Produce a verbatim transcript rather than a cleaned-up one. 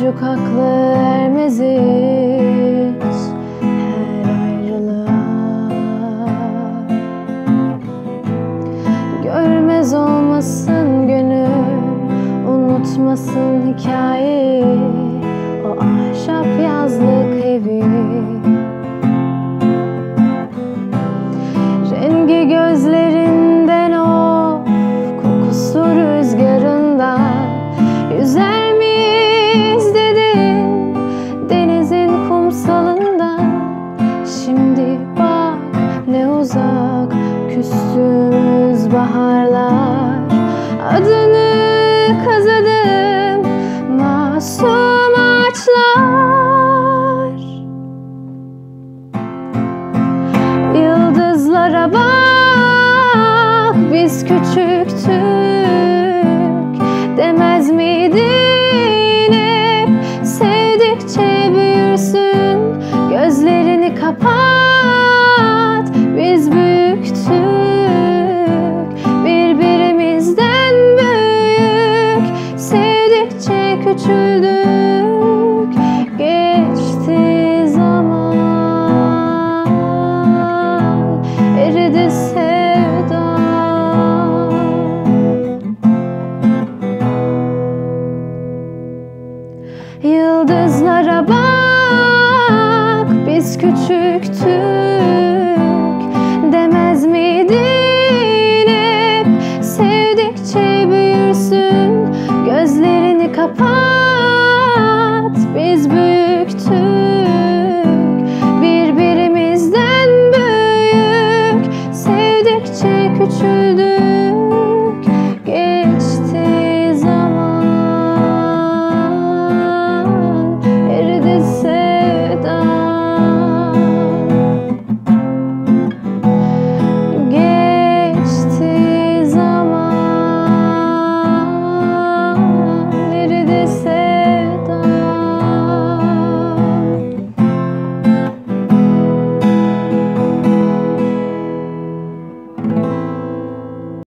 çocuk aklı ermez hiç her ayrılığa. Görmez olmasın gönül, unutmasın hikayeyi, o ahşap yazlık evi. Rengi gözlerinden of, kokusu rüzgarında. Yüzer miyiz dedin denizin kumsalında. Şimdi bak ne uzak küstüğümüz baharlar. Adını kazıdım masum ağaçlar. Yıldızlara bak, biz küçüktük, demez miydin hep sevdikçe büyürsün. Gözlerini kapat, biz büyüktük, birbirimizden büyük, sevdikçe küçüldük. Geçti zaman, eridi sevda. Yıldızlara bak, biz küçüktük, demez miydin hep sevdikçe büyürsün. Gözlerini kapat, biz büyüktük, birbirimizden büyük, sevdikçe küçüldük.